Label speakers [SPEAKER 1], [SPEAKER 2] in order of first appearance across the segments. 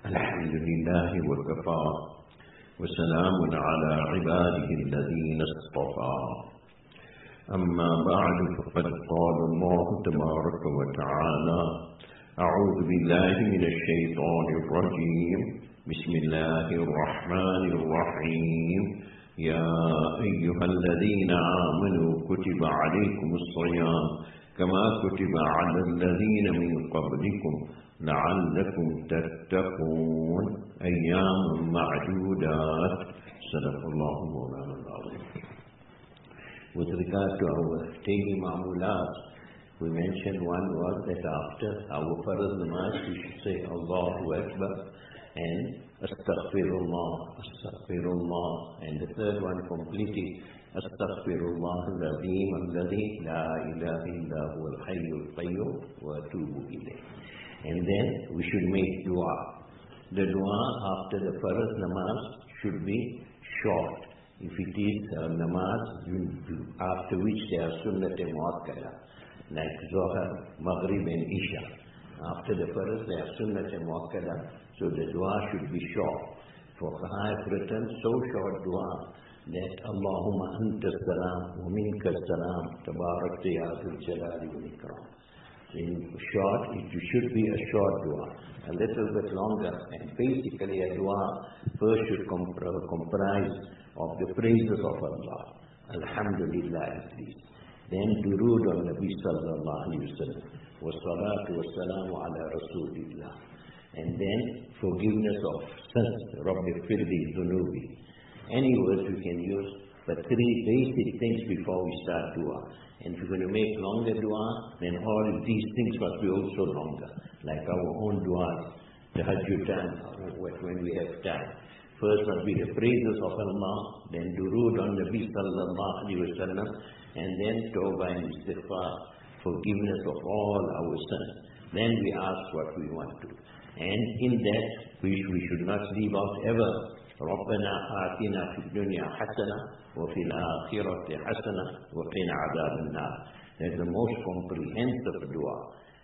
[SPEAKER 1] الحمد لله وكفى وسلام على عباده الذين اصطفى أما بعد فقد قال الله تبارك وتعالى أعوذ بالله من الشيطان الرجيم بسم الله الرحمن الرحيم يا أيها الذين آمنوا كتب عليكم الصيام كما كتب على الذين من قبلكم لعلكم تتقون أيام معدودات صدق الله مولانا العظيم. With regard to our daily ma'amulat, we mentioned one was that after our farz namaz we should say Allahu Akbar and Astaghfirullah, Astaghfirullah, and the third one completed Astaghfirullah al-Azim alladhi la ilaha illa huwa al-hayyul qayyum wa atubu ilayh. And then we should make dua. The dua after the farz namaz should be short. If it is namaz, after which there are sunnat muakkada, like Zohar, Maghrib and Isha. After the farz there are sunnat muakkada, so the dua should be short. For I have written so short dua that Allahumma anta salam wa minka salam tabarakta ya dhul jalali wal ikram. In short, it should be a short dua, a little bit longer, and basically a dua first should comprise of the praises of Allah, Alhamdulillah at least. Then durood on Nabi sallallahu alayhi wa sallam, wa salatu wa salamu ala Rasulillah. And then forgiveness of sins, Rabbi firli dhunubi. Any words we can use, but three basic things before we start dua. And if you're going to make longer dua, then all these things must be also longer, like our own dua, the Tahajjud time, when we have time. First must be the praises of Allah, then durood on Nabi sallallahu alayhi wa sallam, and then tawbah and istighfar, forgiveness of all our sins. Then we ask what we want to. And in that, we should not leave out ever ربنا آتنا في الدنيا حسنة وفي الآخرة حسنة وقنا عذاب النار. That's the most comprehensive dua.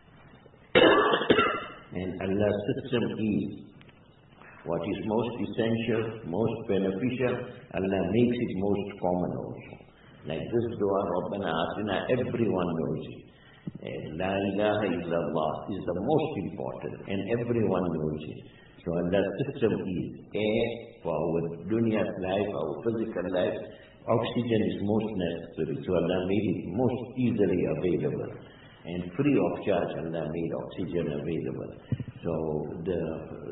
[SPEAKER 1] And Allah's system is what is most essential, most beneficial, Allah makes it most common also. Like this dua, ربنا آتنا, everyone knows it. La ilaha illallah is the most important and everyone knows it. So Allah's system is air for our dunya life, our physical life. Oxygen is most necessary, so Allah made it most easily available. And free of charge, Allah made oxygen available. So the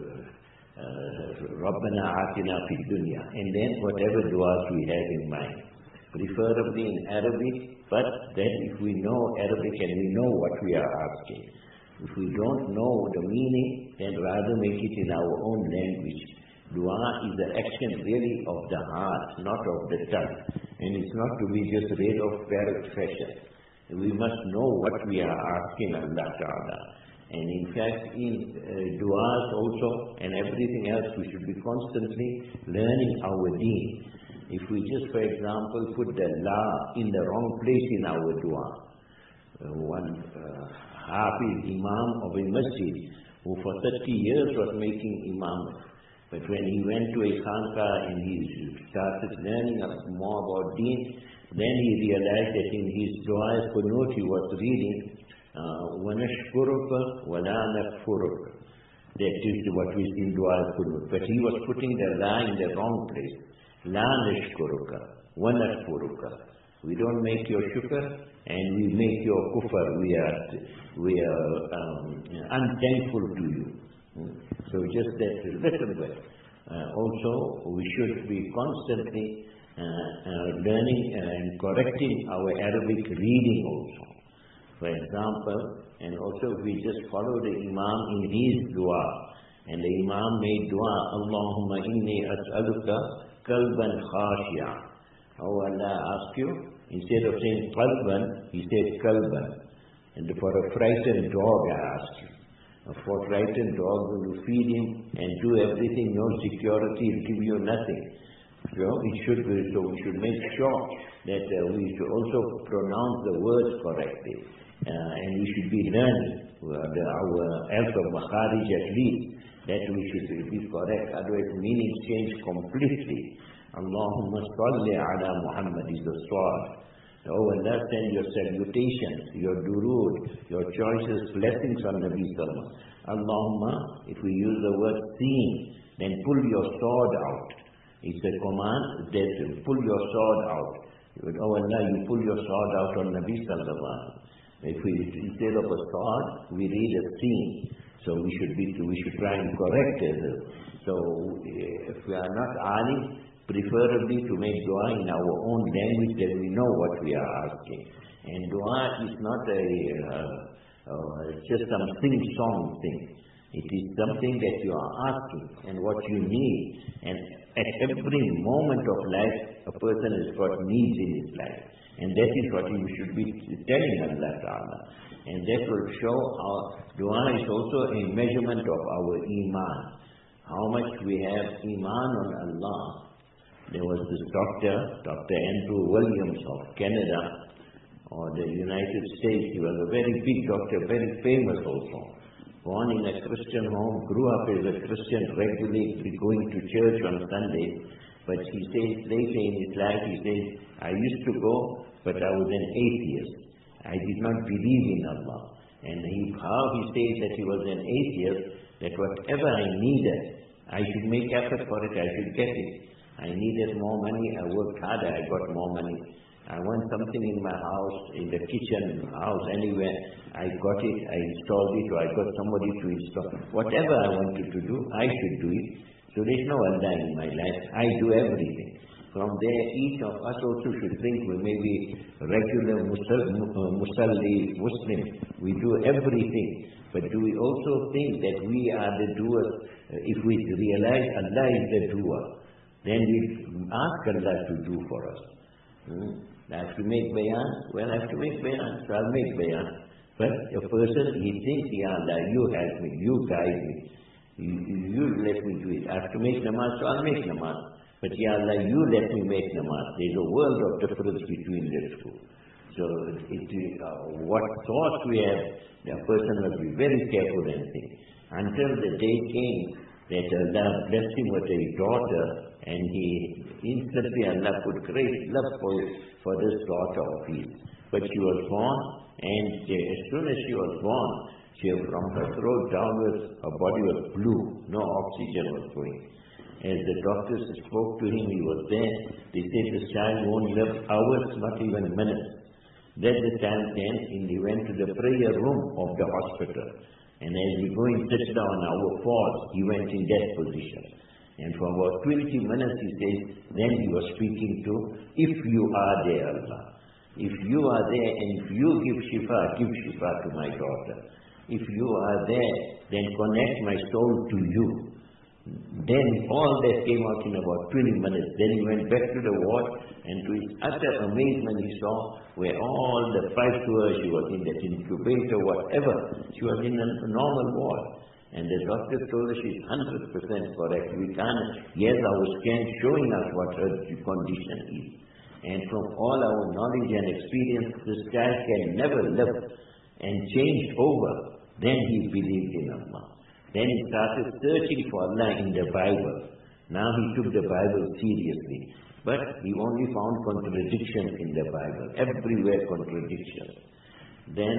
[SPEAKER 1] Rabbana Atina fi dunya. And then whatever du'as we have in mind. Preferably in Arabic, but then if we know Arabic and we know what we are asking. If we don't know the meaning, then rather make it in our own language. Dua is the action really of the heart, not of the tongue. And it's not to be just read of parrot fashion. We must know what we are asking Allah Ta'ala. And in fact, in duas also and everything else, we should be constantly learning our deen. If we just, for example, put the la in the wrong place in our dua, one Hafiz Imam of a masjid who for 30 years was making imam, but when he went to a khanqah and he started learning more about deen, then he realized that in his dua qunut he was reading وَنَشْكُرُكَ وَلَا نَكْفُرُكَ. That is what we see in dua qunut, but he was putting the la in the wrong place. La nashkuruka wa nakfuruka. We don't make your shukr and we make your kufr. We are unthankful to you. So just that little bit. Also, we should be constantly learning and correcting our Arabic reading also. For example, and also if we just follow the Imam in his dua, and the Imam made dua, Allahumma inni as'aluka qalban khashi'a. Oh Allah, I ask you, instead of saying qalban, he said qalban. And for a frightened dog I ask you. For a frightened dog, when you feed him and do everything, no security, he'll give you nothing. So we should make sure that we should also pronounce the words correctly. And we should be learning our alpha makharij at least. that we should be correct, otherwise meanings change completely. Allahumma salli ala Muhammad is the sword. Oh Allah, send your salutations, your durood, your choices, blessings on Nabi Sallallahu. Allahumma, if we use the word seeing, then pull your sword out. It's a command that pull your sword out. Oh Allah, you pull your sword out on Nabi Sallallahu. If we, instead of a sword, we read a seeing. So we should try and correct it. So if we are not alim, preferably to make dua in our own language that we know what we are asking. And dua is not just some sing-song thing. It is something that you are asking and what you need. And at every moment of life, a person has got needs in his life. And that is what you should be telling Allah Ta'ala. And that will show our dua is also a measurement of our iman. How much we have iman on Allah. There was this doctor, Dr. Andrew Williams of Canada, or the United States. He was a very big doctor, very famous also. Born in a Christian home, grew up as a Christian, regularly going to church on Sunday. But he says, later in his life, he says, I used to go, but I was an atheist. I did not believe in Allah. And how he says that he was an atheist, that whatever I needed, I should make effort for it, I should get it. I needed more money, I worked harder, I got more money. I want something in my house, in the kitchen, house, anywhere, I got it, I installed it, or I got somebody to install. Whatever I wanted to do, I should do it. So there's no Allah in my life, I do everything. From there, each of us also should think we may be regular Musalli Muslim. We do everything. But do we also think that we are the doers? If we realize Allah is the doer, then we ask Allah to do for us. I have to make bayan? Well, I have to make bayan, so I'll make bayan. But a person, he thinks, Ya Allah, you help me, you guide me, you let me do it. I have to make namaz, so I'll make namaz. But Ya Allah, you let me make namaz. There's a world of difference between the two. So what thoughts we have, the person must be very careful and think. Until the day came that Allah blessed him with a daughter, and he instantly, Allah put great love for this daughter of his. But she was born, and as soon as she was born, from her throat downwards, her body was blue, no oxygen was going. As the doctors spoke to him, he was there. They said this child won't live hours, not even minutes. Then the child he went to the prayer room of the hospital. And as we go and sit down on our falls, he went in that position. And for about 20 minutes, he says, then he was speaking to, if you are there, Allah. If you are there and if you give shifa to my daughter. If you are there, then connect my soul to you. Then all that came out in about 20 minutes. Then he went back to the ward, and to his utter amazement he saw where all the pipes were. She was in that incubator, whatever. She was in a normal ward. And the doctor told her she's 100% correct. We can't, yes, our scan showing us what her condition is. And from all our knowledge and experience, this child can never live and change over. Then he believed in Allah. Then he started searching for Allah in the Bible. Now he took the Bible seriously. But he only found contradictions in the Bible. Everywhere contradictions. Then,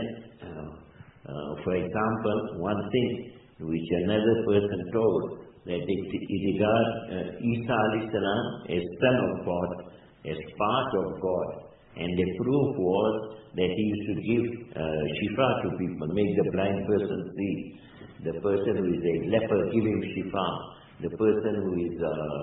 [SPEAKER 1] for example, one thing which another person told, that he regards Isa alayhi salam as son of God, as part of God. And the proof was that he used to give shifa to people, make the blind person see. The person who is a leper, give him shifa. The person who is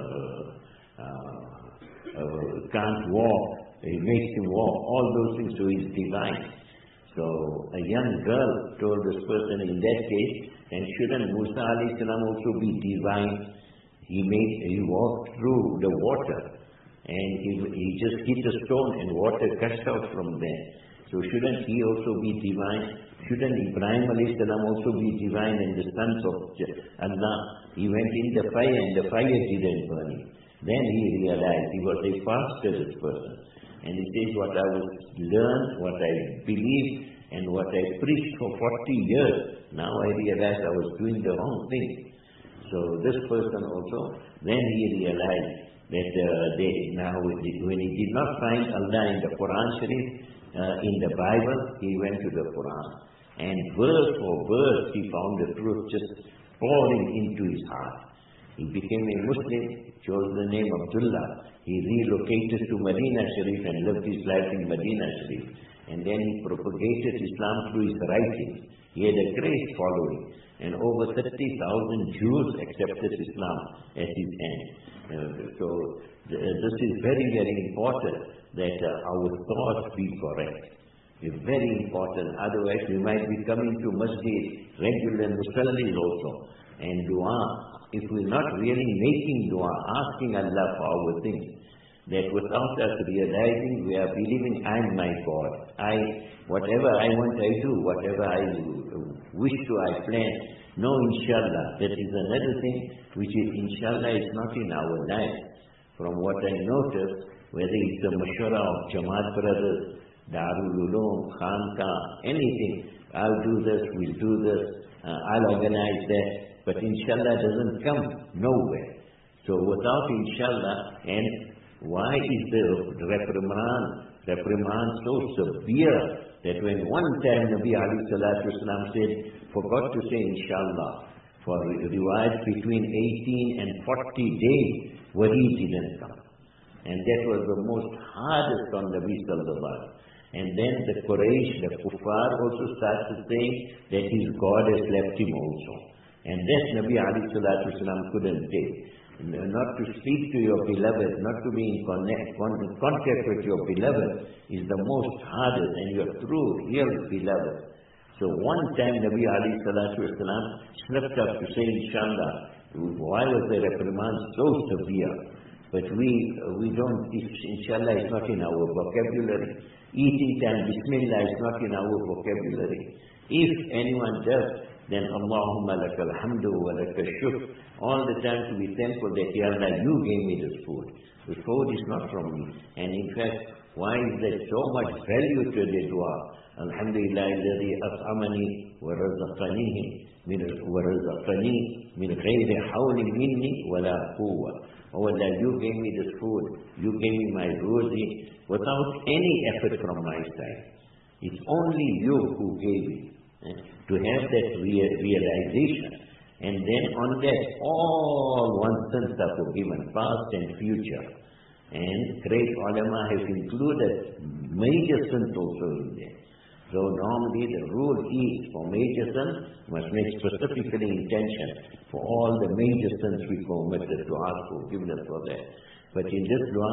[SPEAKER 1] can't walk, he makes him walk. All those things, so he's divine. So a young girl told this person, in that case, and shouldn't Musa alayhi salam also be divine? He walked through the water, and he just hit a stone and water gushed out from there. So shouldn't he also be divine? Shouldn't Ibrahim alayhi salam also be divine and the sons of Allah? He went in the fire and the fire didn't burn him. Then he realized he was a pastor, this person. And he says, what I was learned, what I believed, and what I preached for 40 years, now I realized I was doing the wrong thing.
[SPEAKER 2] So this person also, then he realized that when he did not find Allah in the Quran Sharif, in the Bible, he went to the Quran. And verse for verse, he found the truth just pouring into his heart. He became a Muslim, chose the name Abdullah. He relocated to Medina Sharif and lived his life in Medina Sharif. And then he propagated Islam through his writings. He had a great following. And over 30,000 Jews accepted Islam at his end. This is very, very important that our thoughts be correct. It's very important. Otherwise, we might be coming to masjid, regular musallis also. And dua, if we're not really making dua, asking Allah for our things, that without us realizing, we are believing, I'm my God. Whatever I want, I do. Whatever I wish to, I plan. No, inshallah. That is another thing which is, inshallah, is not in our life. From what I noticed, whether it's the mashwara of Jamaat brothers, Darul Uloom, Khanka, anything, I'll do this, we'll do this, I'll organize that, but inshallah doesn't come nowhere. So without inshallah, and why is the reprimand so severe that when one time Nabi alayhi salatu wasalam said, forgot to say inshallah, for riwayat between 18 and 40 days, wali didn't come. And that was the most hardest on Nabi sallallahu alaihi wasallam. And then the Quraysh, the Kuffar also started saying that his God has left him also. And that Nabi alayhi salatu wasalam couldn't take. Not to speak to your beloved, not to be in contact with your beloved is the most hardest, and your true, real beloved. So one time Nabi alayhi salatu wasalam slipped up to say inshallah. Why was the reprimand so severe? But we don't, inshallah is not in our vocabulary. Eating time, bismillah is not in our vocabulary. If anyone does, then Allahumma lakal hamdu wa lakal shukr. All the time to be thankful that, Ya Allah, you gave me this food. The food is not from me. And in fact, why is there so much value to the dua? Alhamdulillah, alladhi at'amani wa razaqanihi min ghayri hawlin minni wa la quwwa. Oh Allah, you gave me this food. You gave me my rosy without any effort from my side. It's only you who gave it. To have that realization, and then on that all one's sins are forgiven, past and future. And great ulama have included major sins also in there. So normally the rule is for major sins must make specifically intention for all the major sins we committed to ask forgiveness for that. But in this dua,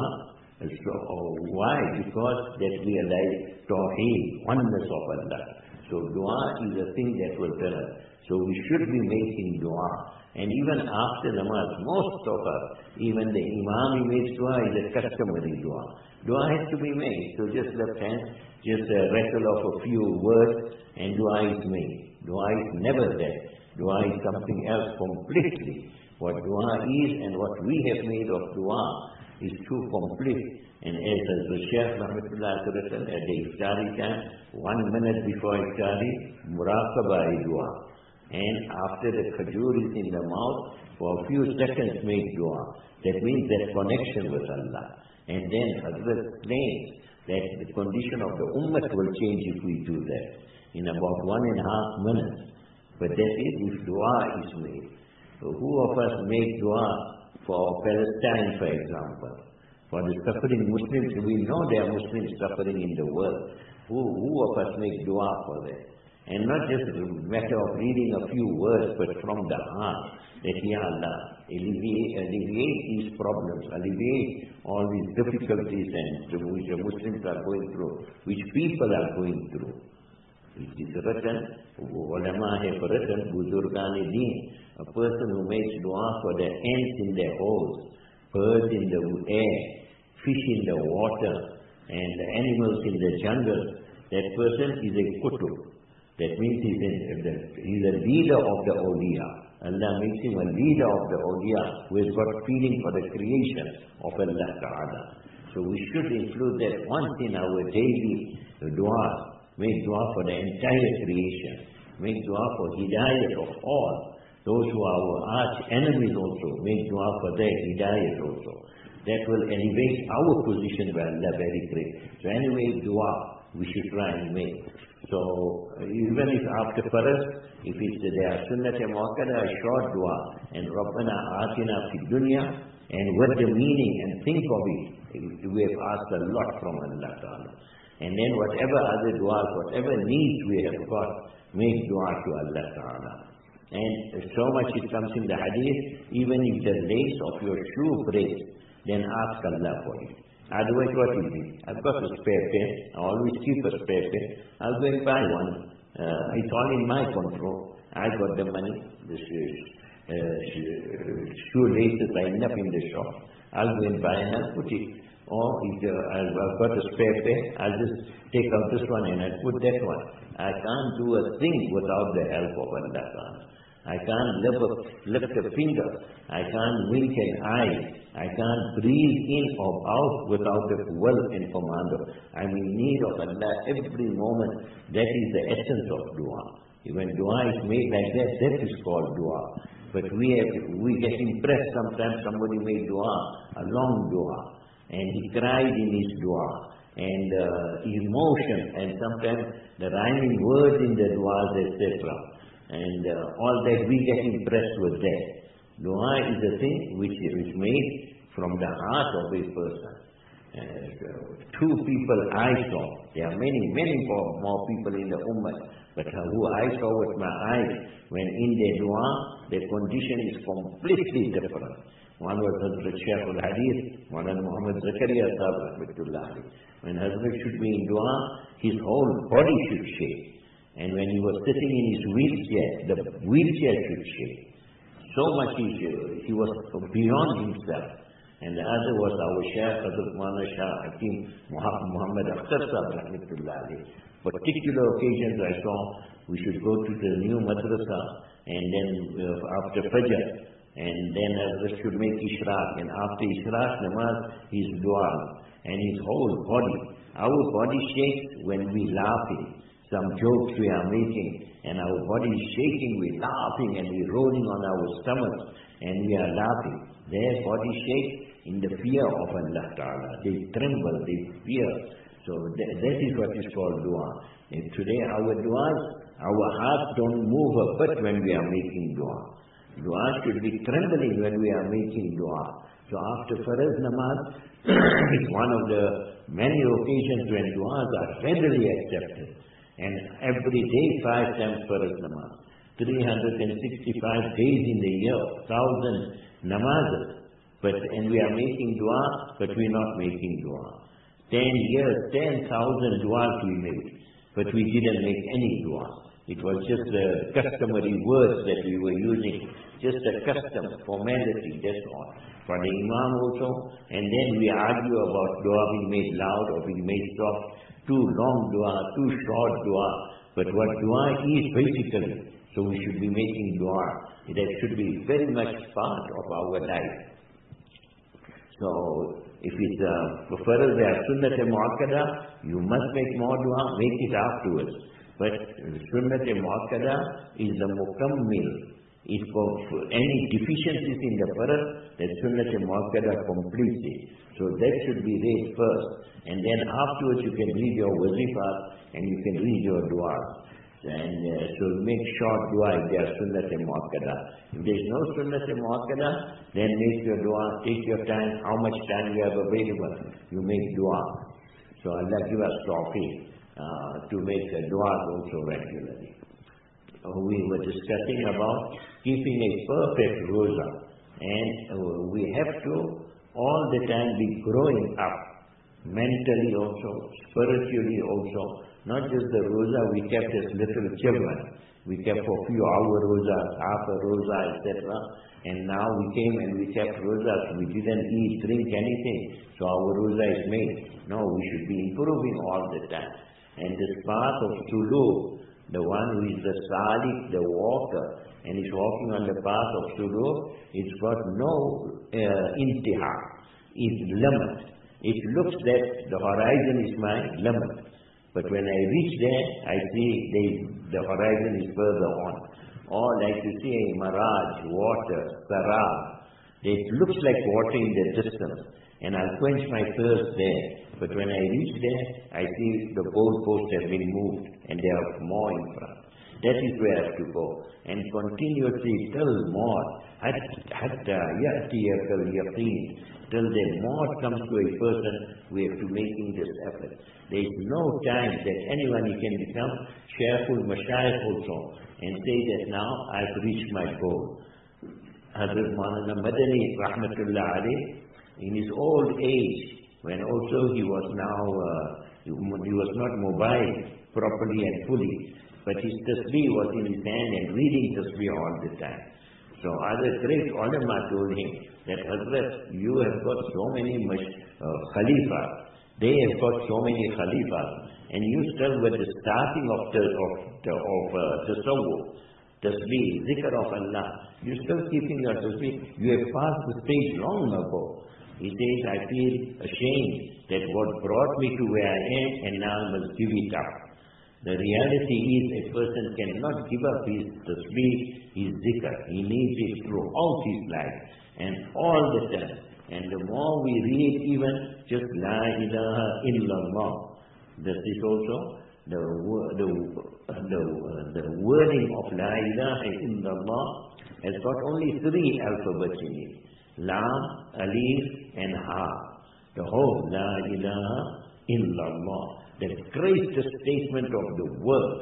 [SPEAKER 2] why? Because that realize Tawheed, oneness of Allah. So dua is a thing that will tell us. So we should be making dua. And even after namaz, most of us, even the imam who makes dua is a customary dua. Dua has to be made. So just left hand, just rattle off a few words and dua is made. Dua is never there. Dua is something else completely. What dua is and what we have made of dua is too complete. And as the Shaykh Rahmatullah at the Iftari time, 1 minute before Iftari, muraqabah dua. And after the khajur is in the mouth, for a few seconds make dua. That means that connection with Allah. And then Hazrat claims that the condition of the ummah will change if we do that. In about 1.5 minutes. But that is if dua is made. So who of us make dua for Palestine, for example? For the suffering Muslims, we know there are Muslims suffering in the world. Who of us make dua for that? And not just a matter of reading a few words, but from the heart. That, Ya Allah, alleviate these problems, alleviate all these difficulties which the Muslims are going through, which people are going through. It is written, ulama have written, Buzurgan-e-Deen, a person who makes dua for the ants in their holes, birds in the air, fish in the water, and the animals in the jungle, that person is a kutub. That means he's a leader of the awliya. Allah makes him a leader of the awliya who has got feeling for the creation of Allah Ta'ala. So we should include that once in our daily dua. Make dua for the entire creation. Make dua for hidayat of all. Those who are our arch enemies also, make dua for their hidayat also. That will elevate our position by Allah very great. So anyway, dua we should try and make. So even if after Farz, if it's there Sunnat Muakkada, a short dua, and Rabbana Atina Fid Dunya, and what the meaning and think of it, we have asked a lot from Allah Ta'ala. And then whatever other du'as, whatever needs we have got, make dua to Allah Ta'ala. And so much it comes in the hadith, even if the lace of your shoe breaks, then ask Allah for it. Otherwise what will be? I've got a spare pair, I always keep a spare pair, I'll go and buy one. It's all in my control. I got the money, the shoe laces are enough in the shop. I'll go and buy and I'll put it. Or if I've got a spare pair, I'll just take out this one and I'll put that one. I can't do a thing without the help of Allah. I can't lift a finger. I can't wink an eye. I can't breathe in or out without the will and command. I'm in need of Allah every moment. That is the essence of dua. When dua is made like that, that is called dua. But we get impressed sometimes somebody made dua, a long dua, and he cried in his dua, and emotion, and sometimes the rhyming words in the duas, etc. And all that we get impressed with that. Dua is a thing which is made from the heart of a person. Two people I saw, there are many more people in the ummah, but who I saw with my eyes, when in their dua, their condition is completely different. One was Hazrat Shaykh al-Hadith, one was Muhammad Zakaria Sahib rahmatullah. When Hazrat should be in dua, his whole body should shake. And when he was sitting in his wheelchair, the wheelchair should shake. So much he was beyond himself. And the other was our Shaykh, Hazrat Maulana Shah Hakim Muhammad Akhtar Sahib rahmatullah. Particular occasions I saw, we should go to the new madrasa, and then after Fajr, and then Hazrat should make Ishraq, and after Ishraq namaz, his dua, and his whole body. Our body shakes when we laughing. Some jokes we are making, and our body is shaking, we're laughing, and we're rolling on our stomachs, and we are laughing. Their body shakes in the fear of Allah Ta'ala. They tremble, they fear. So that is what is called dua. And today our duas, our hearts don't move a bit when we are making dua. Dua should be trembling when we are making dua. So after Farz namaz, it's one of the many occasions when duas are readily accepted. And every day 5 times Farz namaz. 365 days in the year, 1,000 namazes. And we are making dua, but we are not making dua. 10 years, 10,000 duas we made, but we didn't make any dua. It was just the customary words that we were using, just a custom, formality, that's all. For the Imam also, and then we argue about dua being made loud or being made soft, too long dua, too short dua. But what dua is basically, so we should be making dua. That should be very much part of our life. So, if it's Farz or Sunnat Muakkada, you must make more dua, make it afterwards. But Sunnat Muakkada is the mukammil. If for any deficiencies in the Farz, that Sunnat Muakkada completes it. So that should be read first. And then afterwards you can read your wazifah and you can read your dua. And so make short dua if there are Sunnat Muakkada. If there is no Sunnat Muakkada, then make your dua, take your time, how much time you have available, you make dua. So Allah give us tawfiq to make dua also regularly. We were discussing about keeping a perfect roza. And we have to all the time be growing up, mentally also, spiritually also. Not just the roza we kept as little children. We kept for a few hours roza, half a roza, etc. And now we came and we kept rozas. We didn't eat, drink anything. So our roza is made. No, we should be improving all the time. And this path of suluk, the one who is the salik, the walker, and is walking on the path of suluk, it's got no intiha. It's limit. It looks that the horizon is my limit. But when I reach there, I see the horizon is further on. or like you say, Maraj, water, Sarab. It looks like water in the distance, and I'll quench my thirst there. But when I reach there, I see the goalposts have been moved, and there are more in front. That is where I have to go. And continuously till more, hatta ya'tiyakal yaqeen, till the more comes to a person, we have to making this effort. There is no time that anyone can become Shaykhul Mashayikh also, and say that now I've reached my goal. Hazrat Maulana Madani, rahmatullah alayh, in his old age, when also he was not mobile properly and fully, but his tasbih was in his hand and reading tasbih all the time. So other great ulama told him that, Hazrat, you have got so many khalifas, they have got so many khalifas, and you still were the starting of tasawwuf, tasbih, zikr of Allah, you're still keeping your tasbih, you have passed the stage long ago. He says, I feel ashamed that what brought me to where I am, and now I must give it up. The reality is a person cannot give up his tasbih, his zikr. He needs it throughout his life and all the time. And the more we read even just La ilaha illallah, this is also the wording of La ilaha illallah has got only 3 alphabets in it. Lam, Alif and Ha. The whole La ilaha illallah, the greatest statement of the world.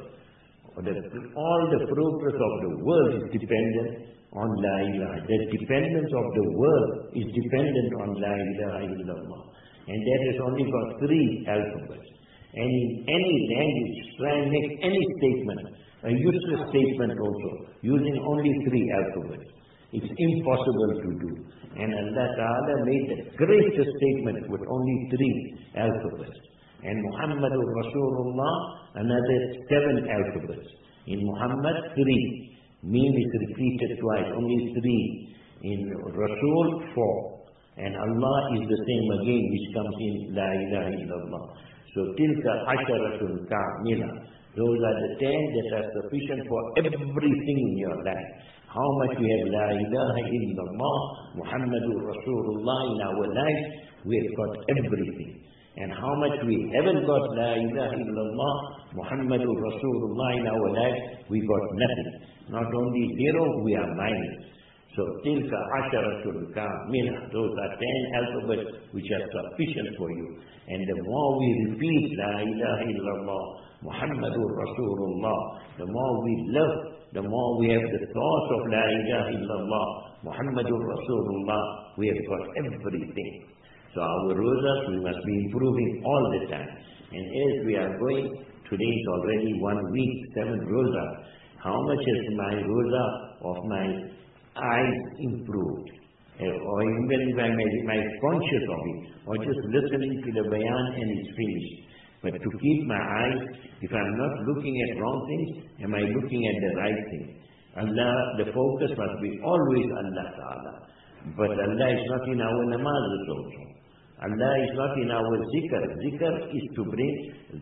[SPEAKER 2] All the progress of the world is dependent on La ilaha. The dependence of the world is dependent on La ilaha illallah. And that has only got 3 alphabets. And in any language, try and make any statement, a useless statement also, using only 3 alphabets. It's impossible to do. And Allah Ta'ala made the greatest statement with only 3 alphabets. And Muhammadur Rasulullah, another 7 alphabets. In Muhammad, 3. Meen is repeated twice, only 3. In Rasul, 4. And Allah is the same again, which comes in La ilaha illallah. So, tilka asharatul kamila. Those are the 10 that are sufficient for everything in your life. How much we have La ilaha illallah, Muhammadur Rasulullah in our life, we have got everything. And how much we haven't got La ilaha illallah, Muhammadur Rasulullah in our life, we got nothing. Not only 0, we are minus. So, tilka asharatul kamila. Those are 10 alphabets which are sufficient for you. And the more we repeat La ilaha illallah, Muhammadur Rasulullah, the more we love, the more we have the thoughts of La ilaha illallah, Muhammadur Rasulullah, we have got everything. So our rosas, we must be improving all the time. And as we are going, today is already 1 week, 7 rosa. How much has my rosa of my eyes improved? Or even if I may conscious of it, or just listening to the bayan and it's finished. But to keep my eyes, if I'm not looking at wrong things, am I looking at the right thing? Allah, the focus must be always Allah Ta'ala. But Allah is not in our namazes also. Allah is not in our zikr. Zikr is to bring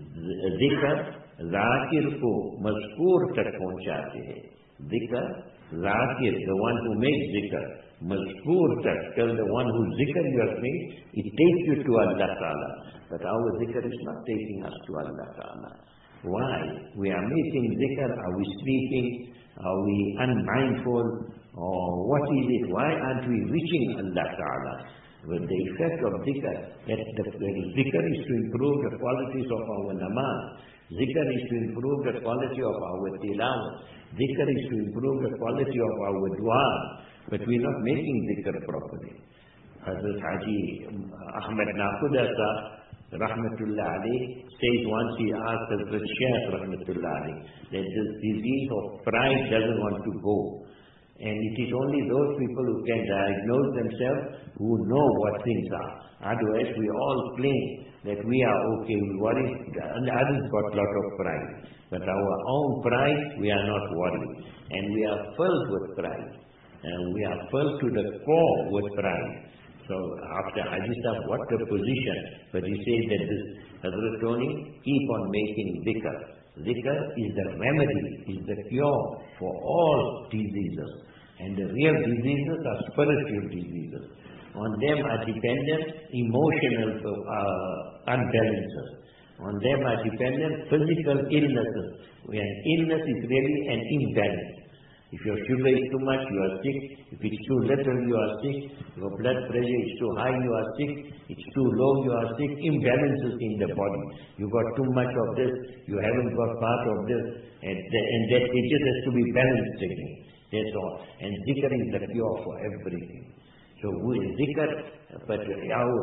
[SPEAKER 2] zikr, zakir ko mazkur tak pahunchate hai. Zikr, zakir, the one who makes zikr, mazkur tak, tell the one who zikr you have made, it takes you to Allah Ta'ala. But our zikr is not taking us to Allah Ta'ala. Why? We are making zikr, are we sleeping? Are we unmindful? Or what is it? Why aren't we reaching Allah Ta'ala? Well, the effect of zikr, that the zikr is to improve the qualities of our namaz. Zikr is to improve the quality of our tilawat. Zikr is to improve the quality of our dua. But we're not making zikr properly. Hazrat Haji Ahmed Naquda rahmatullah alayh says once he asked Hazrat Shaykh rahmatullah alayh that this disease of pride doesn't want to go. And it is only those people who can diagnose themselves who know what things are. Otherwise, we all claim that we are okay, we worry, and others got a lot of pride. But our own pride, we are not worried. And we are filled with pride. And we are filled to the core with pride. So after Haji Sahib, what the position? But he says that this Hazrat Tony, keep on making dhikr. Zikr is the remedy, is the cure for all diseases. And the real diseases are spiritual diseases. On them are dependent emotional unbalances. On them are dependent physical illnesses. When illness is really an imbalance. If your sugar is too much, you are sick. If it's too little, you are sick. Your blood pressure is too high, you are sick. It's too low, you are sick. Imbalances in the body. You got too much of this, you haven't got part of this. And that it just has to be balanced again. That's all. And zikr is the cure for everything. So zikr, but our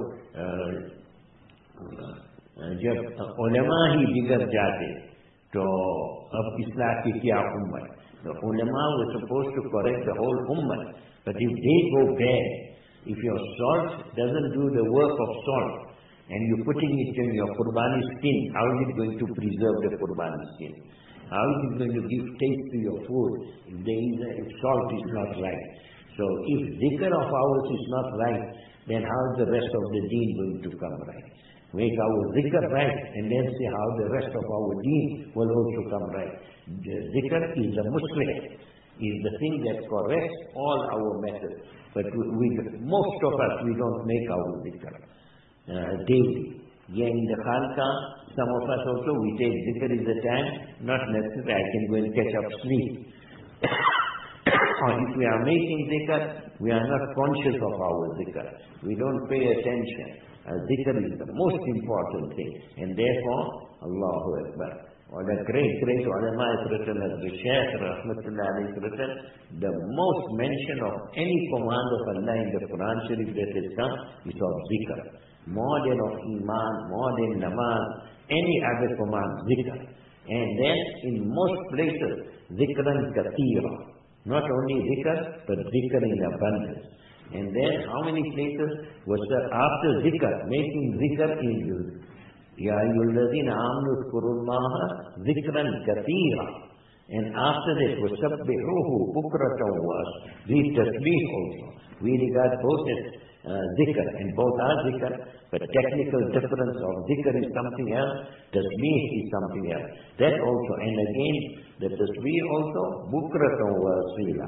[SPEAKER 2] जब उलमा ही बिगड़ जाते तो अब इस्लाम की क्या उम्मत. The ulama were supposed to correct the whole ummah, but if they go bad, if your salt doesn't do the work of salt, and you're putting it in your qurbani skin, how is it going to preserve the qurbani skin? How is it going to give taste to your food if salt is not right? So if zikr of ours is not right, then how is the rest of the deen going to come right? Make our zikr right, and then see how the rest of our deen will also come right. The zikr is the muslih, is the thing that corrects all our methods. But most of us, we don't make our zikr daily. Yeah, in the khalqa, some of us also, we take zikr is the time, not necessarily I can go and catch up sleep. Or if we are making zikr, we are not conscious of our zikr. We don't pay attention. Zikr is the most important thing. And therefore, Allahu Akbar. Or the great ulama has written, as the Shaykh Rahmatullah has written, the most mention of any command of Allah in the Quran Sharif that has come is of zikr. More than of iman, more than namaz, any other command, zikr. And then in most places, zikran kathira. Not only zikr, but zikr in abundance. And then how many places was there after zikr, making zikr in Ya ayyuhalladhina amanu dhkurullaha zikran kathira. And after that was sabbihuhu bukratan was read tasbih also. We regard both as zikr, and both are zikr, but technical difference of zikr is something else, tasbih is something else. That also, and again, the tasbih also, bukratan was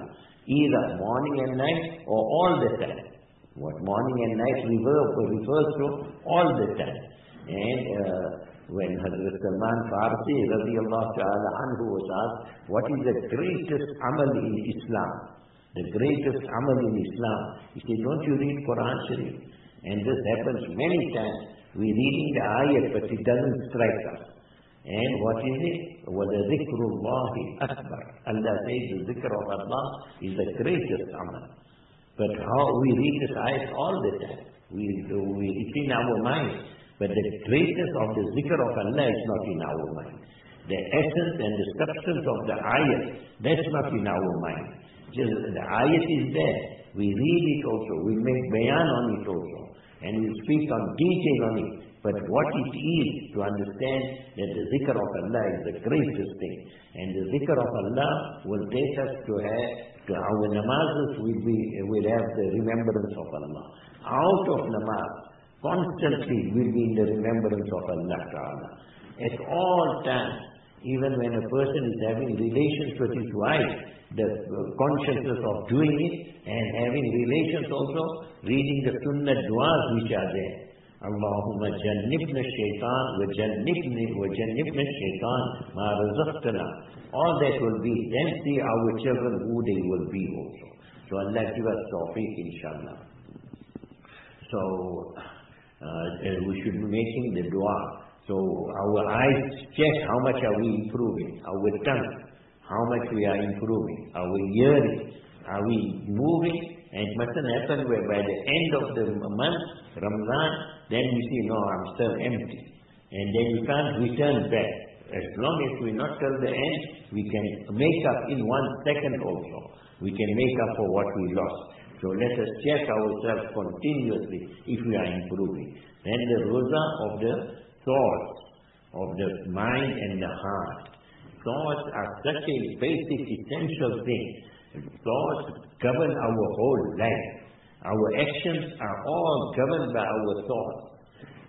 [SPEAKER 2] either morning and night or all the time. What morning and night refers to all the time. And when Hazrat Salman Farsi radiallahu ta'ala anhu was asked, what is the greatest amal in Islam? The greatest amal in Islam. He said, don't you read Quran Sharif? And this happens many times. We're reading the ayat, but it doesn't strike us. And what is it? وَلَذِكْرُ اللَّهِ أَكْبَرُ. Allah says the zikr of Allah is the greatest amal. But how we read this ayat all the time. It's in our mind. But the greatness of the zikr of Allah is not in our mind. The essence and the substance of the ayat, that's not in our mind. Just the ayat is there. We read it also. We make bayan on it also. And we speak on detail on it. But what it is to understand that the zikr of Allah is the greatest thing. And the zikr of Allah will take us to our namazes will have the remembrance of Allah. Out of namaz, constantly will be in the remembrance of Allah Ta'ala. At all times, even when a person is having relations with his wife, the consciousness of doing it and having relations also, reading the sunnah du'as which are there. Allahumma jannibna shaitan wa jannibna shaitan ma razaqtana. All that will be. Then see our children who they will be also. So Allah give us tawfiq inshallah. So we should be making the dua. So our eyes check how much are we improving. Our tongue, how much we are improving. Our hearing, are we moving? And it mustn't happen where by the end of the month, Ramadan, then we see, no, I'm still empty. And then you can't return back. As long as we're not till the end, we can make up in 1 second also. We can make up for what we lost. So let us check ourselves continuously if we are improving. Then the roza of the thoughts, of the mind and the heart. Thoughts are such a basic, essential thing. Thoughts govern our whole life. Our actions are all governed by our thoughts.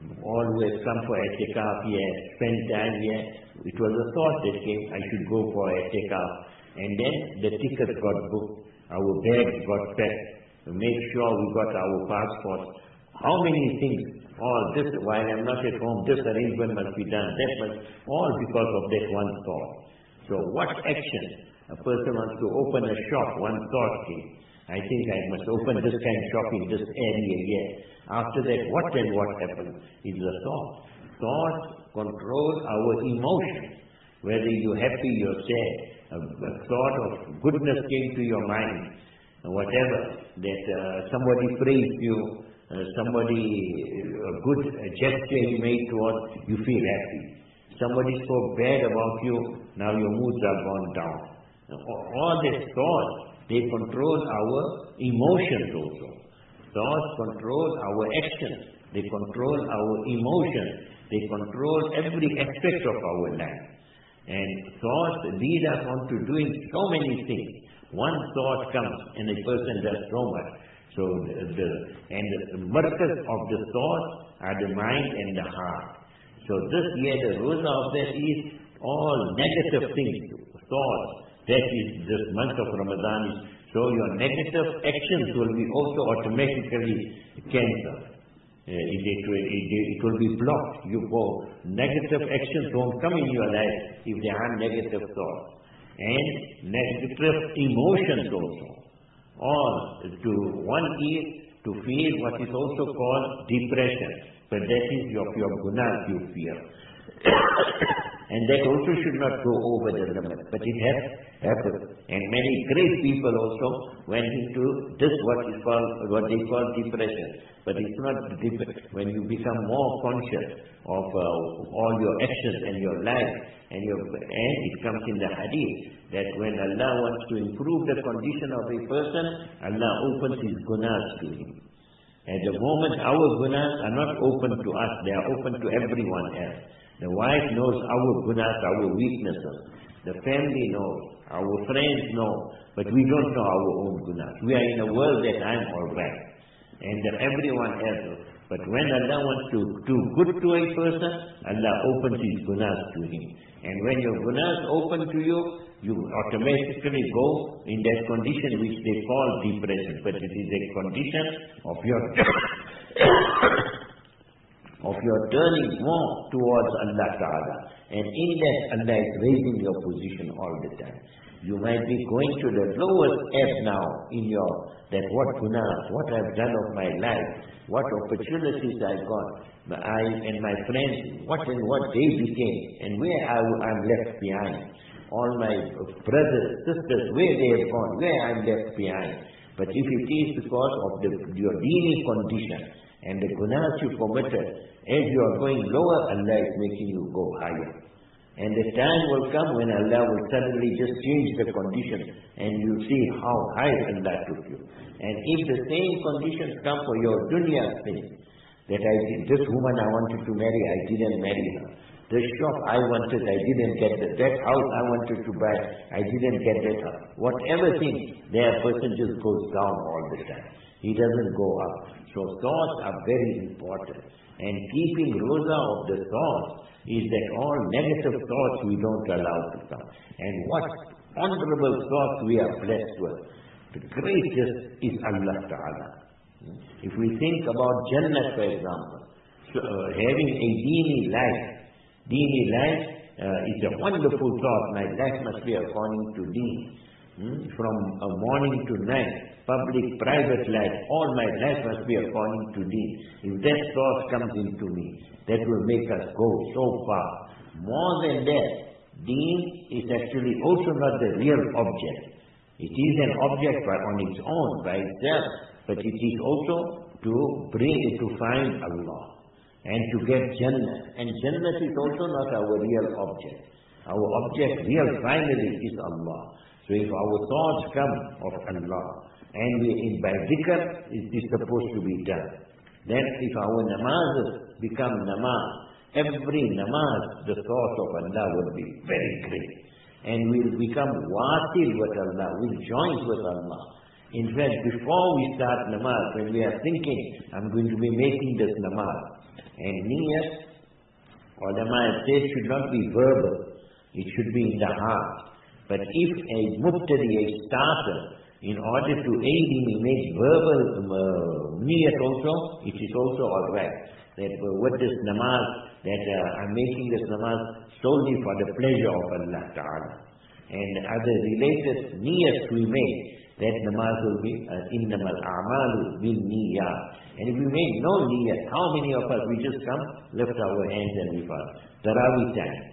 [SPEAKER 2] all who have come for i'tikaf here, spend time here. It was a thought that came, I should go for i'tikaf. And then the tickets got booked, our bags got packed, to make sure we got our passports. How many things, all this, while I'm not at home, this arrangement must be done, that must, all because of that one thought. So what action? A person wants to open a shop, one thought came, I think I must open this kind of shop in this area here. After that, what happened is the thought. Thoughts control our emotions. Whether you're happy, you're sad, a thought of goodness came to your mind, whatever, that somebody praised you, somebody, a good gesture you made towards, you feel happy. Somebody spoke bad about you, now your moods are gone down. All these thoughts, they control our emotions also. Thoughts control our actions. They control our emotions. They control every aspect of our life. And thoughts lead us on to doing so many things. One thought comes and a person does so much. So the markaz of the thought are the mind and the heart. So this year the rosa of that is all negative things, thoughts. That is this month of Ramadan is, so your negative actions will be also automatically cancelled. It will be blocked. You go, negative actions won't come in your life if there are negative thoughts. And negative emotions also. All to one is to feel what is also called depression. But that is your gunas you fear. And that also should not go over the limit. But it has happened. And many great people also went into this what they call depression. But it's not depression. When you become more conscious of all your actions and your life, and it comes in the hadith that when Allah wants to improve the condition of a person, Allah opens his gunas to him. At the moment our gunas are not open to us, they are open to everyone else. The wife knows our gunas, our weaknesses. The family knows, our friends know, but we don't know our own gunas. We are in a world that I'm alright, and that everyone else. But when Allah wants to do good to a person, Allah opens his gunas to him. And when your gunas open to you, you automatically go in that condition which they call depression. But it is a condition of your of your turning more towards Allah Ta'ala. And in that, Allah is raising your position all the time. You might be going to the lowest ebb now in your, that what gunas, what I've done of my life, what opportunities I got, I and my friends, what and what they became, and where I'm left behind. All my brothers, sisters, where they have gone, where I'm left behind. But if it is because of your dini condition, and the gunas you committed, as you are going lower, Allah is making you go higher. And the time will come when Allah will suddenly just change the condition, and you see how high Allah took you. And if the same conditions come for your dunya thing, that this woman I wanted to marry, I didn't marry her. This shop I wanted, I didn't get it. That house I wanted to buy, I didn't get that house. Whatever thing, that person just goes down all the time. He doesn't go up. So thoughts are very important. And keeping rosa of the thoughts is that all negative thoughts we don't allow to come. And what honorable thoughts we are blessed with. The greatest is Allah Ta'ala. If we think about Jannah, for example, having a dini life is a wonderful thought. My life must be according to deen. From morning to night, public, private life, all my life must be according to deen. If that thought comes into me, that will make us go so far. More than that, deen is actually also not the real object. It is an object on its own, by itself, but it is also to bring it to find Allah and to get Jannah. And Jannah is also not our real object. Our object, real finally, is Allah. So if our thoughts come of Allah, and by dhikr, it is supposed to be done. Then if our namazes become namaz, every namaz, the thought of Allah will be very great. And we'll become wasil with Allah, we'll join with Allah. In fact, before we start namaz, when we are thinking, I'm going to be making this namaz, And niyat, ulama said, should not be verbal. It should be in the heart. But if a mubtadi, a starter, in order to aid him, he makes verbal niyat also, it is also alright. That what this namaz, that I'm making this namaz solely for the pleasure of Allah Ta'ala. And other related niyats we make, that namaz will be innamal a'malu bin niyyah. And if we make no niyat, how many of us, we just come, lift our hands and we fall. Tarawih time,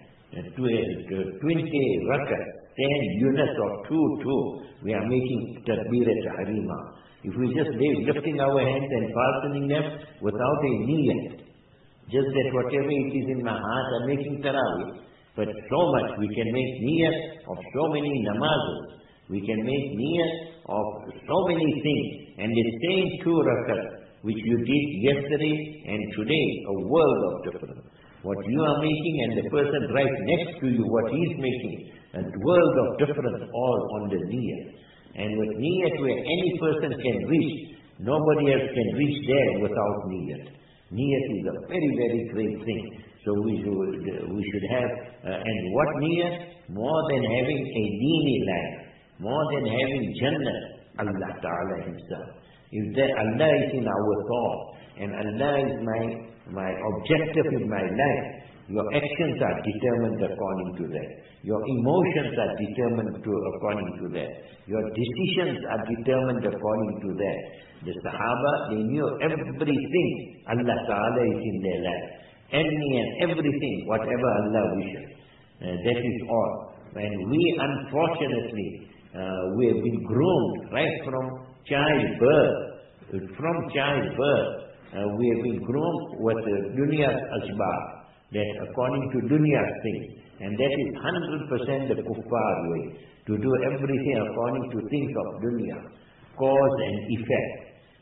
[SPEAKER 2] 20 rakat, 10 units or 2, we are making takbirat harima. If we just lifting our hands and fastening them without a niyat, just that whatever it is in my heart, I'm making tarawih. But so much, we can make niyat of so many namazes. We can make niyat of so many things. And the same 2 rakat, which you did yesterday and today, a world of difference. What you are making and the person right next to you, what he is making, a world of difference all on the niyat. And with niyat where any person can reach, nobody else can reach there without niyat. Niyat is a very, very great thing. So we should have, and what niyat? More than having a deeni life, more than having Jannah, Allah Ta'ala Himself. If Allah is in our thought, and Allah is my objective in my life, your actions are determined according to that. Your emotions are determined according to that. Your decisions are determined according to that. The Sahaba, they knew everything Allah Ta'ala is in their life. Any and everything, whatever Allah wishes. That is all. And we, unfortunately, we have been groomed right from childbirth. From childbirth, we have been groomed with dunya's asbab, that according to dunya's things. And that is 100% the kuffar way, to do everything according to things of dunya, cause and effect.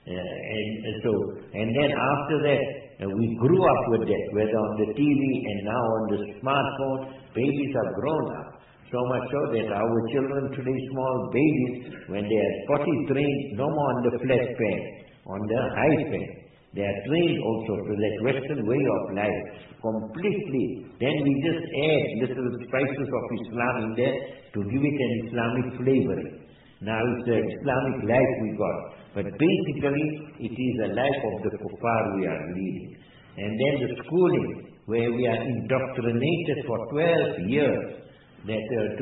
[SPEAKER 2] And then after that, we grew up with that, whether on the TV and now on the smartphone, babies are grown up. So much so that our children today, small babies, when they are potty trained, no more on the flat pan, on the high pan. They are trained also to that Western way of life, completely. Then we just add little spices of Islam in there to give it an Islamic flavor. Now it's the Islamic life we got. But basically, it is a life of the kuffar we are leading. And then the schooling, where we are indoctrinated for 12 years, that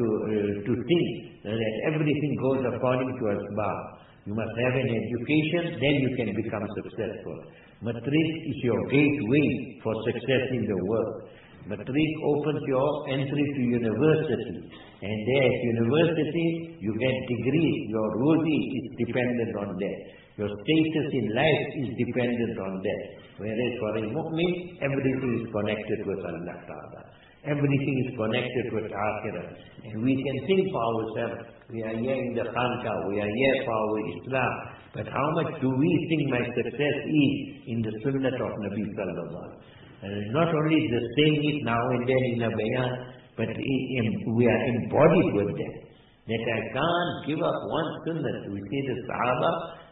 [SPEAKER 2] to think that everything goes according to asbab. You must have an education, then you can become successful. Matric is your gateway for success in the world. Matric opens your entry to university. And there at university, you get degrees. Your ruzi is dependent on that. Your status in life is dependent on that. Whereas for a mu'min, everything is connected with Allah Ta'ala. Everything is connected with Akhirah. And we can think for ourselves, we are here in the Khanqah, we are here for our Islam. But how much do we think my success is in the Sunnah of Nabi Sallallahu Alaihi Wasallam? Not only just saying it now and then in a bayan, but we are embodied with that. That I can't give up one Sunnah. We see the Sahaba,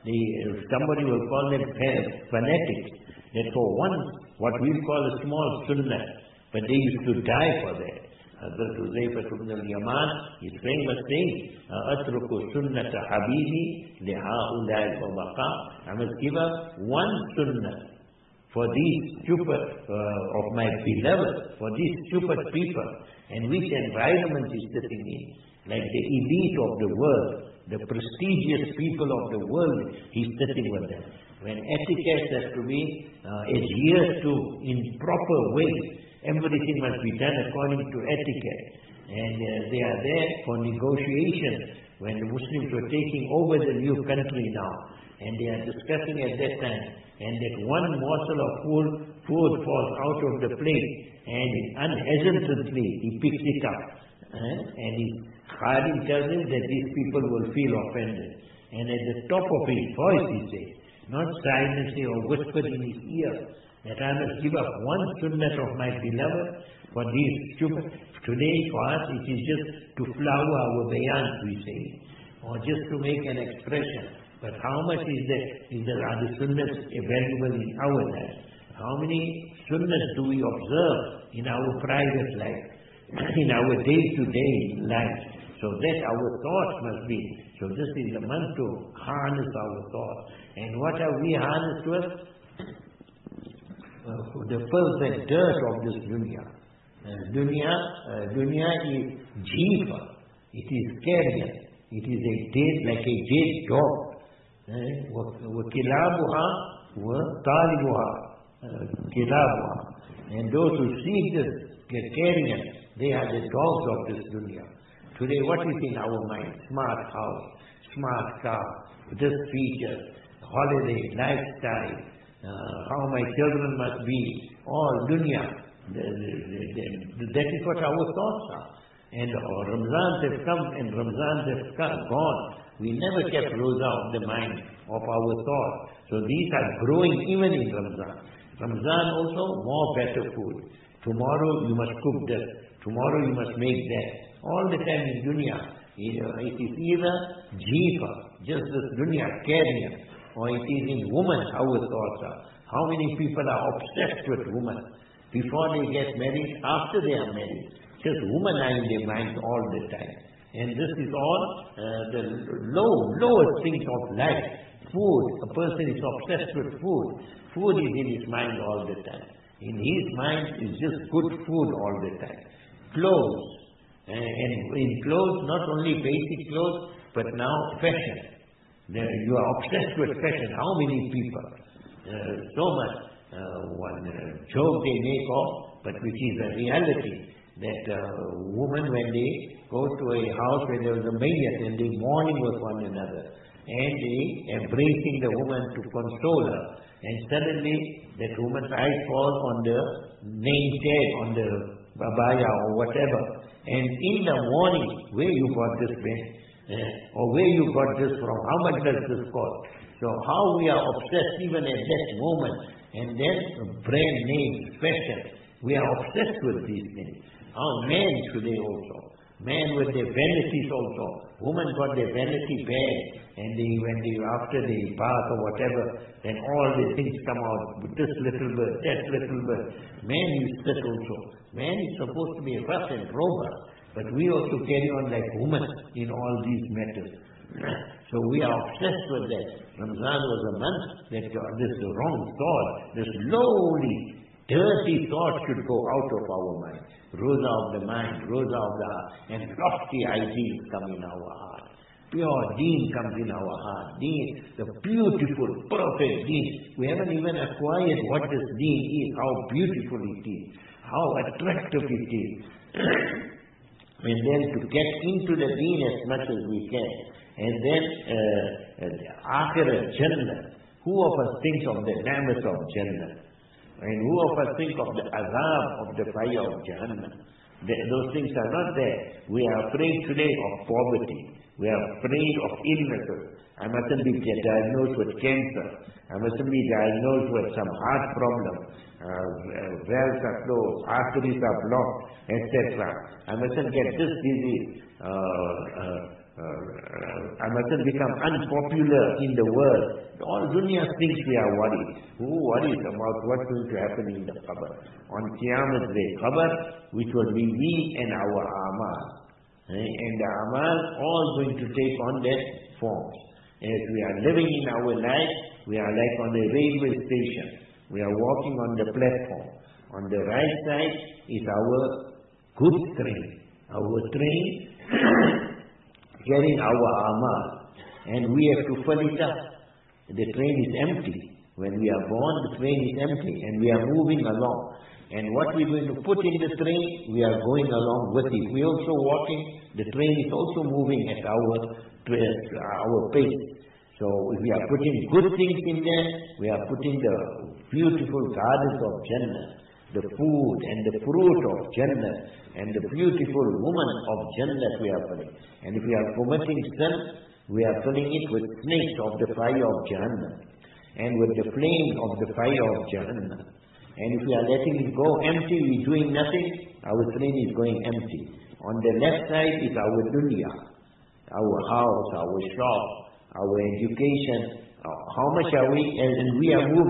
[SPEAKER 2] somebody will call them fanatics. That for one, what we call a small Sunnah, but they used to die for that. Hazrat Huzaifa ibn al-Yaman, his famous saying, Atruku sunnata habibi liha'ulai wa baqa. I must give up one sunnah for these stupid, of my beloved, for these stupid people. And which environment is sitting in? Like the elite of the world, the prestigious people of the world, he's sitting with them. When etiquette has to be adhered to in proper way, everything must be done according to etiquette. And they are there for negotiation when the Muslims were taking over the new country now. And they are discussing at that time. And that one morsel of food falls out of the plate. And unhesitantly he picks it up. And his Khadim tells him that these people will feel offended. And at the top of his voice he says, not silently or whispered in his ear, that I must give up one sunnah of my beloved for these stupid. Today for us it is just to flower our bayans, we say, or just to make an expression. But how much are the sunnahs valuable in our life? How many sunnahs do we observe in our private life, in our day-to-day life? So that our thoughts must be. So this is the month to harness our thoughts. And what have we harnessed to us? The filth and dirt of this dunya. Dunya is jeefa. It is carrion. It is like a dead dog. وَكِلَابُهَا وَطَالِبُهَا كِلَابُهَا. And those who seek this carrion, they are the dogs of this dunya. Today what is in our mind? Smart house, smart car, this feature, holiday, lifestyle, how my children must be, all dunya. That is what our thoughts are. And Ramzan has come and Ramzan has gone. We never kept roza of the mind of our thoughts. So these are growing even in Ramzan. Ramzan also, more better food. Tomorrow you must cook this. Tomorrow you must make that. All the time in dunya, it is either jeefa, just this dunya, carrion, or it is in woman, our thoughts are. How many people are obsessed with women? Before they get married, after they are married. Just women are in their minds all the time. And this is all the lowest things of life. Food, a person is obsessed with food. Food is in his mind all the time. In his mind is just good food all the time. Clothes. And in clothes, not only basic clothes, but now fashion. You are obsessed with fashion. How many people? So much. One joke they make of, but which is a reality, that women, when they go to a house where there was a mayyat and they mourning with one another, and they embracing the woman to console her, and suddenly that woman's eyes fall on the name tag, on the babaya or whatever, and in the morning, where you got this pen, or where you got this from, how much does this cost? So how we are obsessed even at that moment, and then brand names, fashion, we are obsessed with these things. Our men today also, men with their vanities also, women got their vanity bag, and after they bath or whatever, then all the things come out, this little bit, that little bit. Man is that also. Man is supposed to be rough and robust, but we also carry on like women in all these matters. So we are obsessed with that. Ramzan was a month that this wrong thought, this lowly, dirty thought should go out of our mind. Roza of the mind, roza of the heart, and lofty ideas come in our heart. Pure deen comes in our heart. Deen, the beautiful, perfect deen. We haven't even acquired what this deen is, how beautiful it is, how attractive it is. And then to get into the deen as much as we can. And then Akhirat, Jannah. Who of us thinks of the ni'mat of Jannah? And who of us think of the azab of the fire of Jahannam? Those things are not there. We are afraid today of poverty. We are afraid of illnesses. I mustn't be diagnosed with cancer. I mustn't be diagnosed with some heart problem. Valves are closed, arteries are blocked, etc. I mustn't get this disease. I mustn't become unpopular in the world. All dunya thinks we are worried. Who worries about what's going to happen in the qabr? On Qiyamah Day, qabr, which will be we and our amal. And the amal all going to take on their forms. As we are living in our life, we are like on a railway station. We are walking on the platform. On the right side is our good train. Our train carrying our amal. And we have to fill it up. The train is empty. When we are born, the train is empty and we are moving along. And what we're going to put in the train, we are going along with it. We're also walking, the train is also moving at our pace. So if we are putting good things in there, we are putting the beautiful gardens of Jannah, the food and the fruit of Jannah, and the beautiful woman of Jannah we are putting. And if we are committing sin, we are filling it with snakes of the fire of Jahannam, and with the flame of the fire of Jahannam. And if we are letting it go empty, we're doing nothing, our train is going empty. On the left side is our dunya, our house, our shop, our education. How much are we? And we are moving.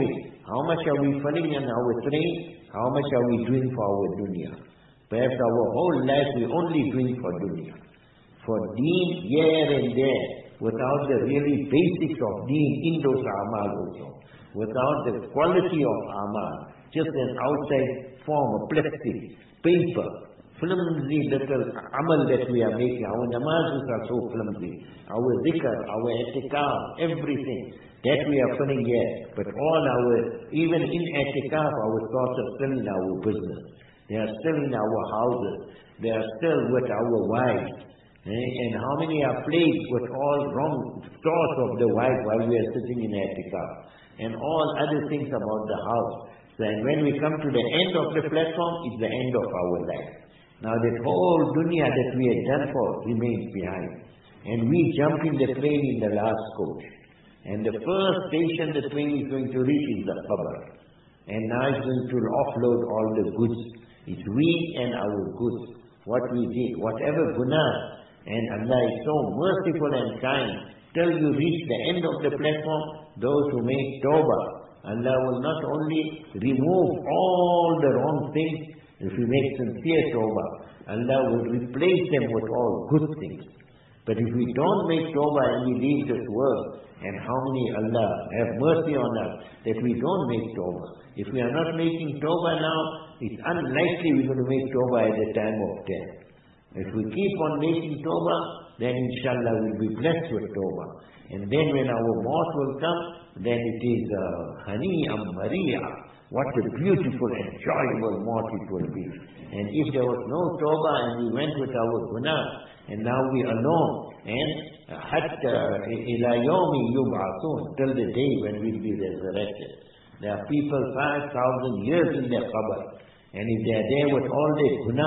[SPEAKER 2] How much are we falling in our train? How much are we doing for our dunya? Perhaps our whole life we only doing for dunya. For deen here and there, without the really basics of deen in those amal also. Without the quality of amal, just an outside form of plastic, paper, flimsy little amal that we are making. Our namazes are so flimsy. Our zikr, our i'tikaf, everything that we are filling here. But all our, even in i'tikaf, our thoughts are still in our business. They are still in our houses. They are still with our wives. And how many are plagued with all wrong thoughts of the wife while we are sitting in i'tikaf. And all other things about the house. So and when we come to the end of the platform, it's the end of our life. Now that whole dunya that we had done for remains behind. And we jump in the train in the last coach. And the first station the train is going to reach is the qabr. And now it's going to offload all the goods. It's we and our goods. What we did, whatever guna. And Allah is so merciful and kind. Till you reach the end of the platform, those who make tawbah, Allah will not only remove all the wrong things. If you make sincere tawbah, Allah will replace them with all good things. But if we don't make tawbah and we leave this world, and how many Allah have mercy on us that we don't make tawbah. If we are not making tawbah now, it's unlikely we're going to make tawbah at the time of death. If we keep on making tawbah, then inshallah we'll be blessed with tawbah. And then when our maut will come, then it is Hani'am Mari'a. What a beautiful, enjoyable maut it will be. And if there was no tawbah and we went with our guna, and now we are alone, and hatta ila yawmi yub'athun, till the day when we'll be resurrected. There are people 5,000 years in their qabr, and if they are there with all their guna,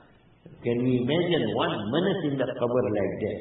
[SPEAKER 2] can we imagine 1 minute in the qabr like that?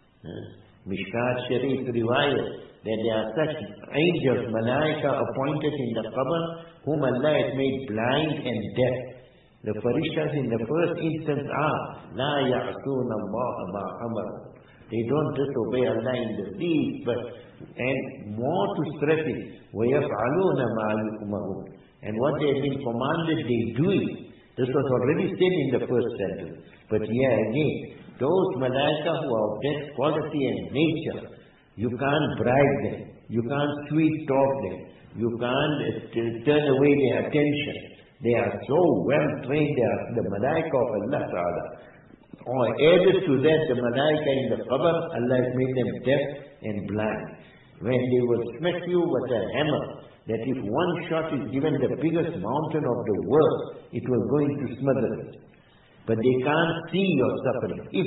[SPEAKER 2] Mishkat Sharif riwayat that there are such angels, malaika appointed in the qabr, whom Allah has made blind and deaf. The farishtas in the first instance are La ya'soon Allah ma amar. They don't disobey Allah in the least, but and more to stress it, وَيَفْعَلُونَ مَا يُؤْمَرُونَ. And what they have been commanded, they do it. This was already said in the first sentence. But here again, those malaika who are of that quality and nature, you can't bribe them, you can't sweet talk them, you can't turn away their attention. They are so well trained, they are the malaika of Allah Ta'ala. Or added to that, the malaika in the qabr, Allah has made them deaf and blind. When they will smack you with a hammer, that if one shot is given the biggest mountain of the world, it will go into smithereens. But they can't see your suffering. If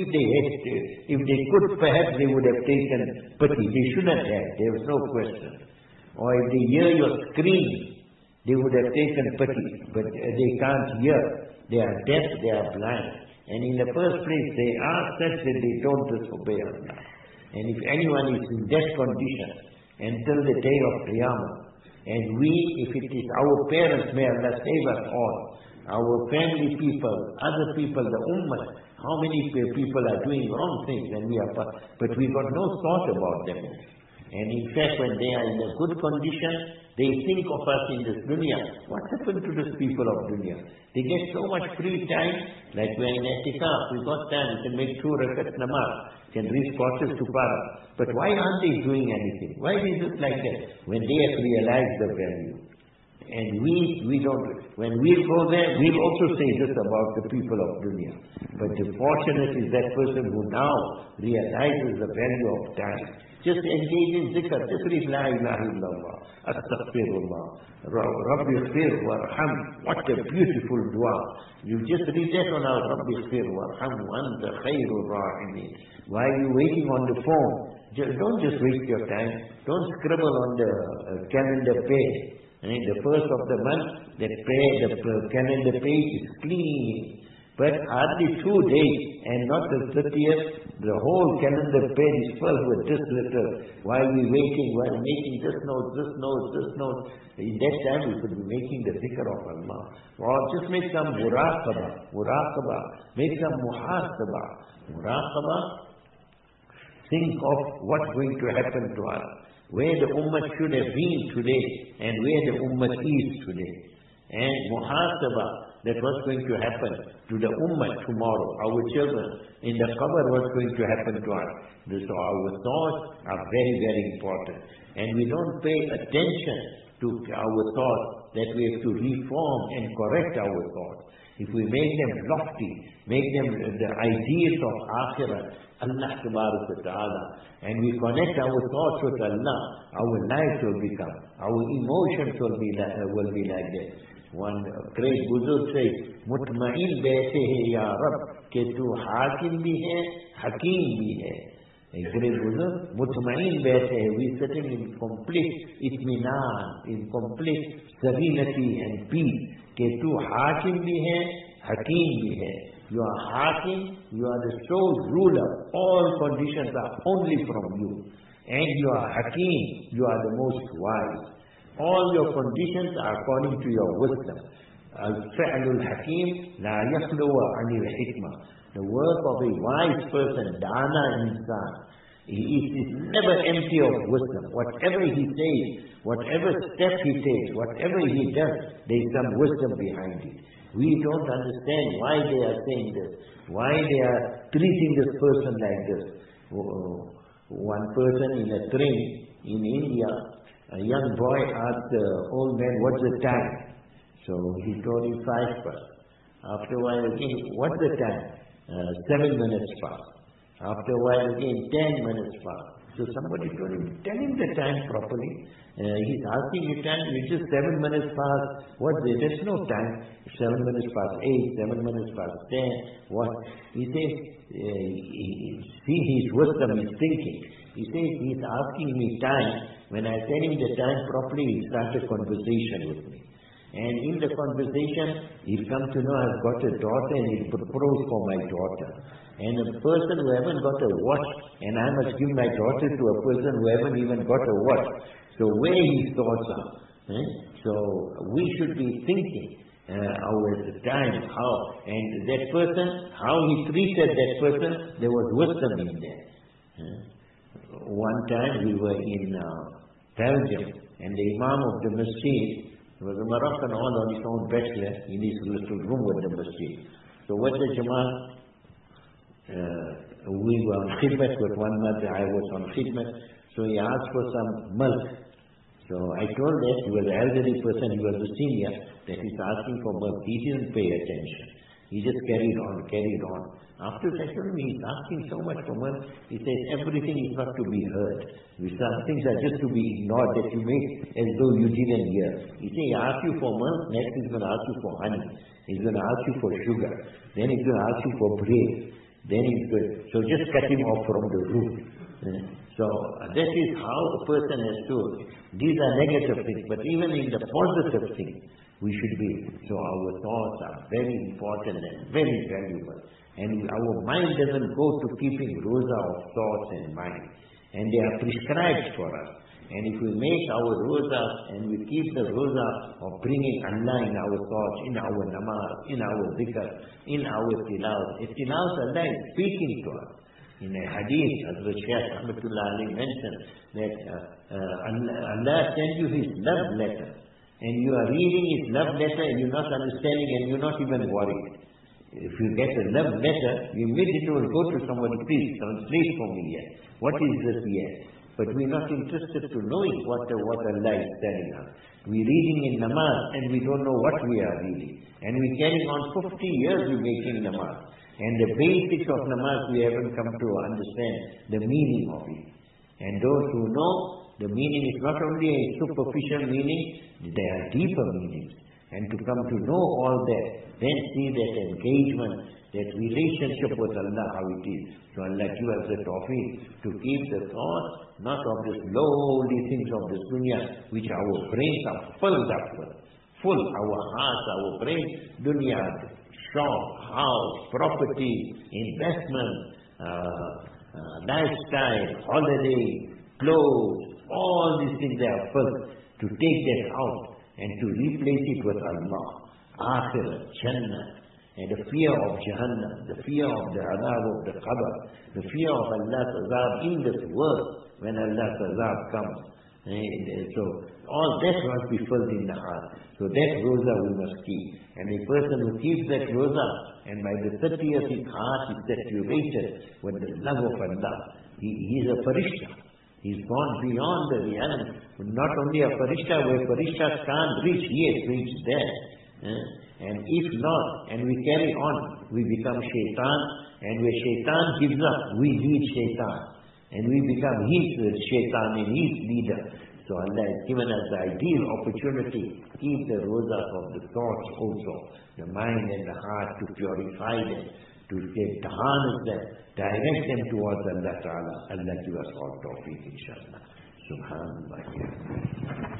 [SPEAKER 2] they could, perhaps they would have taken pity. They shouldn't have, there was no question. Or if they hear your scream, they would have taken pity. But they can't hear. They are deaf, they are blind. And in the first place, they are such that they don't disobey Allah. And if anyone is in that condition until the day of Qiyamah, and we, if it is our parents, may Allah save us all, our family people, other people, the ummah, how many people are doing wrong things and we are, but we got no thought about them. And in fact, when they are in a good condition, they think of us in this dunya. What happened to these people of dunya? They get so much free time, like we're in i'tikaf, we got time, we can make 2 rakat namaz, can read quarters to para. But why aren't they doing anything? Why is it like that? When they have realized the value. And we don't, when we go there, we'll also say this about the people of dunya. But the fortunate is that person who now realizes the value of time. Just engage in zikr, just read La ilaha illallah, astaghfirullah, Rabbi ighfir warham. What a beautiful dua. You just read that on our Rabbi ighfir warham, anta khairur rahimin. While you're waiting on the phone, don't just waste your time. Don't scribble on the calendar page. The first of the month, the calendar page is clean. But hardly 2 days, and not the 30th, the whole calendar page is filled with this little. While we're waiting, while making this note, this note, this note, in that time we could be making the dhikr of Allah. Or just make some muraqabah, make some muhasabah. Muraqabah, think of what's going to happen to us. where the ummah should have been today and where the ummah is today. And muhasaba, that what's going to happen to the ummah tomorrow, our children, in the qabr what's going to happen to us. So our thoughts are very, very important. And we don't pay attention to our thoughts, that we have to reform and correct our thoughts. If we make them lofty, make them the ideas of akhirah, Allah Ta'ala, and we connect our thoughts with Allah, our lives will become, our emotions will be like that. One great Buzurg says, Mutma'in baise hai ya Rab, ke tu hakim bhi hai, hakim bhi hai. A great Buzurg, Mutma'in baise hai, we sitting in complete itminan, in complete serenity and peace. Ke tu hakim bhi hai, hakim bhi hai. You are hakim, you are the sole ruler. All conditions are only from you. And you are hakim, you are the most wise. All your conditions are according to your wisdom. Al-fi'lul hakim la yakhluwa anil hikmah. The work of a wise person, dana insan, he is never empty of wisdom. Whatever he says, whatever step he takes, whatever he does, there is some wisdom behind it. We don't understand why they are saying this, why they are treating this person like this. One person in a train in India, a young boy asked the old man, what's the time? So he told him 5 past. After a while again, what's the time? 7 minutes past. After a while again, 10 minutes past. So somebody told him, tell him the time properly. He's asking you time, it's just 7 minutes past. What's it? There's no time. 7 minutes past 8, 7 minutes past 10. What? He says, see his wisdom, his thinking. He says, he's asking me time. When I tell him the time properly, he starts a conversation with me. And in the conversation, he'll come to know I've got a daughter and he'll propose for my daughter. And a person who haven't got a watch, and I must give my daughter to a person who haven't even got a watch. So where his thoughts are. So we should be thinking our time, how, and that person, how he treated that person, there was wisdom in there. One time we were in Belgium, and the Imam of the Masjid was a Moroccan all on his own bachelor in his little room with the Masjid. So what the Jamaat, we were on khidmat with one mother, I was on khidmat, so he asked for some milk. So I told that he was an elderly person, he was a senior, that he's asking for milk. He didn't pay attention. He just carried on. After I told him he's asking so much for milk, he says everything is not to be heard. Some things are just to be ignored, that you make as though you didn't hear. He says he asks you for milk, next he's going to ask you for honey. He's going to ask you for sugar. Then he's going to ask you for bread. Then he's going to, so just cut him off from the root. So that is how a person has to, these are negative things, but even in the positive things, we should be. So our thoughts are very important and very valuable. And our mind doesn't go to keeping roza of thoughts and mind. And they are prescribed for us. And if we make our roza and we keep the roza of bringing Allah in our thoughts, in our namaz, in our zikr, in our tilawat, Allah is speaking to us. In a hadith, as the Shaykh Ahmadullah Ali mentioned, that Allah sends you His love letter. And you are reading His love letter and you're not understanding and you're not even worried. If you get a love letter, you immediately will go to somebody, please translate for me here. What is this here? But we're not interested to knowing what Allah is telling us. We're reading in namaz and we don't know what we are reading. And we're carrying on 50 years we're making namaz. And the basics of namaz we haven't come to understand the meaning of it. And those who know, the meaning is not only a superficial meaning, there are deeper meanings. And to come to know all that, then see that engagement, that relationship with Allah, how it is. So Allah give us the tawfiq to keep the thought, not of the lowly things of this dunya, which our brains are filled up with. Full, our hearts, our brains, dunya, shop, house, property, investment, lifestyle, holiday, clothes, all these things they are filled. To take that out and to replace it with Allah, Akhirah, Jannah, and the fear of Jahannam, the fear of the azab of the qabr, the fear of Allah's azab in this world when Allah's azab comes. So all that must be filled in the heart. So that roza we must keep. And a person who keeps that roza, and by the 30th his heart is saturated with the love of Allah, he is a farishta. He's gone beyond the realm. Not only a farishta, where farishtas can't reach, he has reached there. And if not, and we carry on, we become shaitan, and where shaitan gives up, we lead shaitan. And we become his shaitan and his leader. So Allah has given us the ideal opportunity. Keep the roza of the thoughts also, the mind and the heart, to purify them, to harness them, direct them towards Allah Ta'ala. Allah give us all tawfiq, inshallah. Subhanallah.